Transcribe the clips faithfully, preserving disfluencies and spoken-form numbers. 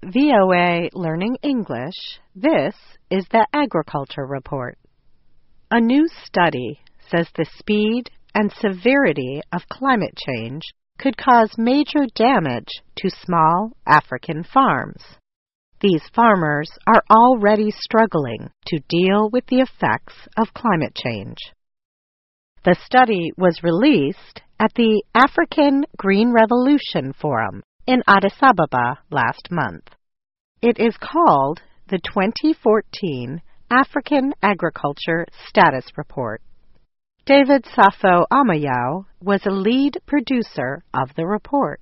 V O A Learning English, this is the Agriculture Report. A new study says the speed and severity of climate change could cause major damage to small African farms. These farmers are already struggling to deal with the effects of climate change. The study was released at the African Green Revolution Forum in Addis Ababa last month. It is called the twenty fourteen African Agriculture Status Report. David Safo Amayao was a lead producer of the report.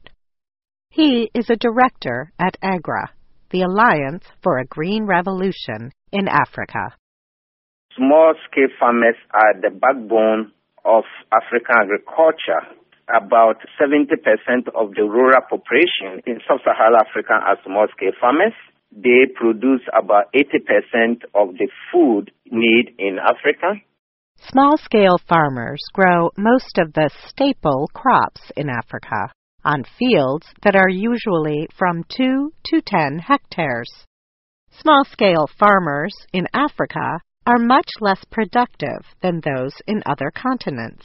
He is a director at AGRA, the Alliance for a Green Revolution in Africa. Small-scale farmers are the backbone of African agriculture. About seventy percent of the rural population in sub-Saharan Africa are small-scale farmers. They produce about eighty percent of the food need in Africa. Small-scale farmers grow most of the staple crops in Africa on fields that are usually from two to ten hectares. Small-scale farmers in Africa are much less productive than those in other continents.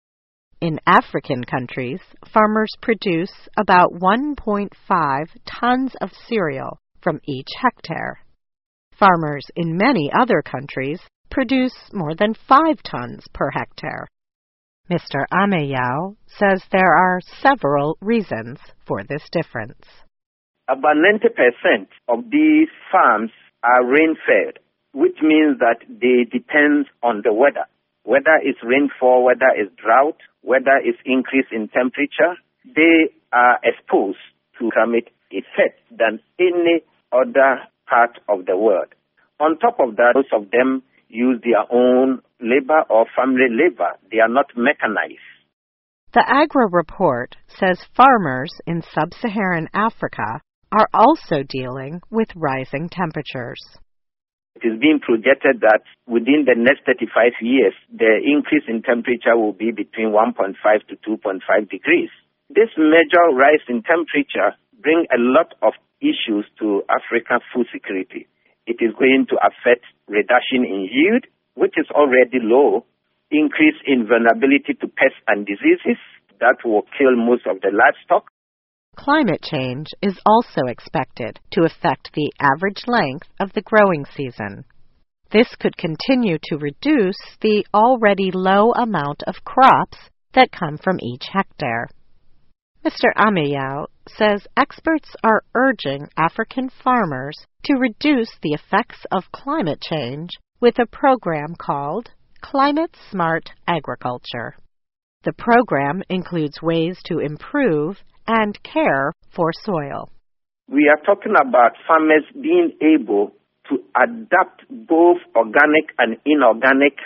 In African countries, farmers produce about one point five tons of cereal from each hectare. Farmers in many other countries produce more than five tons per hectare. Mister Amayao says there are several reasons for this difference. About ninety percent of these farms are rain-fed, which means that they depend on the weather. Whether it's rainfall, whether it's drought, whether it's increase in temperature, they are exposed to climate effects than any other part of the world. On top of that, most of them use their own labor or family labor. They are not mechanized. The AGRA report says farmers in sub-Saharan Africa are also dealing with rising temperatures. It is being projected that within the next thirty-five years, the increase in temperature will be between one point five to two point five degrees. This major rise in temperature brings a lot of issues to African food security. It is going to affect reduction in yield, which is already low, increase in vulnerability to pests and diseases that will kill most of the livestock. Climate change is also expected to affect the average length of the growing season. This could continue to reduce the already low amount of crops that come from each hectare. Mister Amayao says experts are urging African farmers to reduce the effects of climate change with a program called Climate Smart Agriculture. The program includes ways to improve and care for soil. We are talking about farmers being able to adapt both organic and inorganic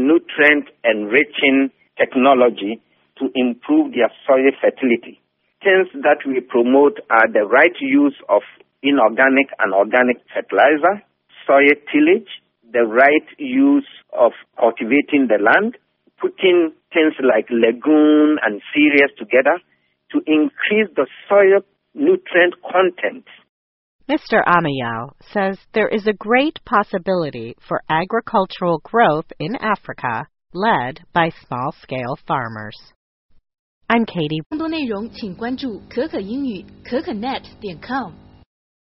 nutrient-enriching technology to improve their soil fertility. Things that we promote are the right use of inorganic and organic fertilizer, soil tillage, the right use of cultivating the land, putting things like legume and cereals together to increase the soil nutrient content. Mister Amayao says there is a great possibility for agricultural growth in Africa led by small-scale farmers. I'm Katie. 更多内容请关注可可英语可可 net 点 com。